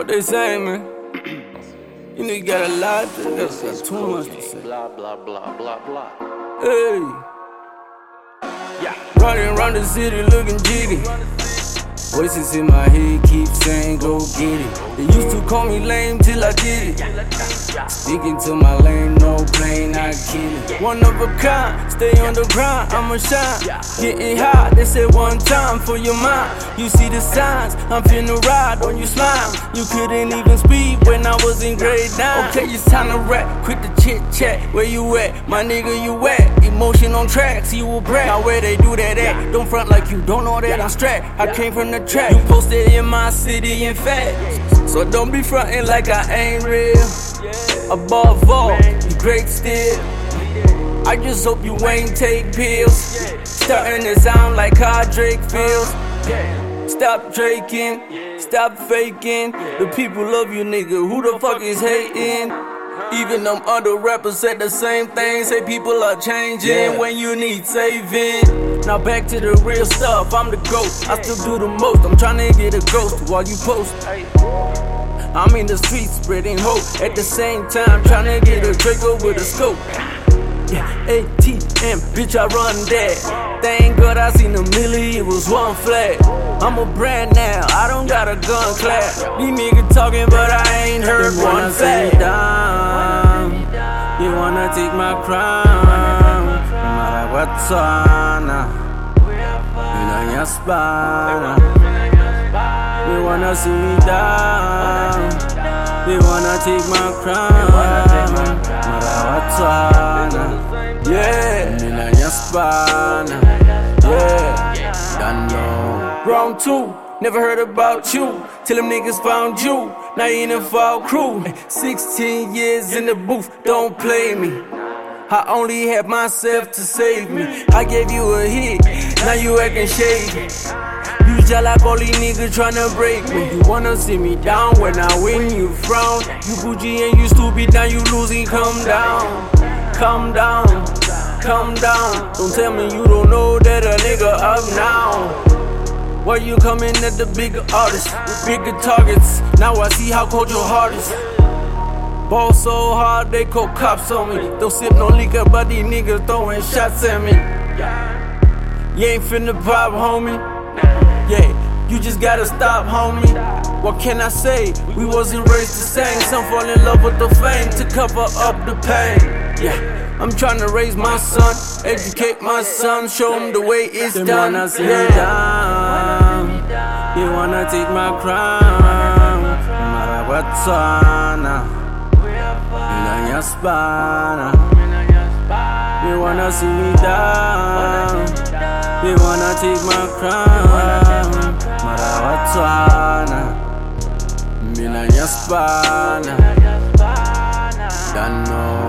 What they saying, man? You niggas got a lot to say. Got too much to say. Blah, blah, blah, blah, blah. Hey. Yeah. Running around the city looking jiggy. Voices in my head keep saying go get it. They used to call me lame till I did it. Sticking to my lane, no plane, I kill it. One of a kind, stay on the grind, I'ma shine. Getting high, they said one time for your mind. You see the signs, I'm finna ride on you smile. You couldn't even speak when I was in grade 9. Okay, it's time to rap, quit the chit chat. Where you at? My nigga, you at? Emotion on tracks, you a brat. Now where they do that at? Don't front like you don't know that I'm strapped. I came from the track, you posted in my city in fact. So don't be frontin' like I ain't real. Above all, you great still. I just hope you ain't take pills. Starting to sound like how Drake feels. Stop draking, stop faking. The people love you, nigga. Who the fuck is hating? Even them other rappers said the same thing. Say people are changing when you need saving. Now back to the real stuff, I'm the GOAT. I still do the most, I'm tryna get a ghost while you post. I'm in the streets spreading hope. At the same time tryna get a Draco with a scope. Yeah, ATM, bitch, I run that. Thank God I seen a milli, it was one flag. I'm a brand now, I don't got a gun clap. These niggas talking, but I ain't heard one fact. You wanna take my crown, no matter what's on. In your spine, you wanna see me down. You wanna take my crown, no matter what's on. Yeah, in your spine. Yeah, done know. Round 2, never heard about you till them niggas found you. Now you in the fall crew. 16 years in the booth, don't play me. I only have myself to save me. I gave you a hit, now you acting shady. You just like all these niggas tryna break me. You wanna see me down when I win, you frown. You bougie and you stupid, now you losing, come down. Calm down, calm down. Don't tell me you don't know that a nigga up now. Why you coming at the bigger artists with bigger targets? Now I see how cold your heart is. Ball so hard they call cops on me. Don't sip no liquor, but these niggas throwing shots at me. You ain't finna pop, homie. Yeah, you just gotta stop, homie. What can I say? We wasn't raised the same. Some fall in love with the fame to cover up the pain. Yeah, I'm tryna raise my son, educate my son, show him the way it's done. Wanna see me down. You wanna take my crown, no matter what's on. In your spine. You wanna see me down. You wanna take my crown, no matter what's on. In your spine. Don't know.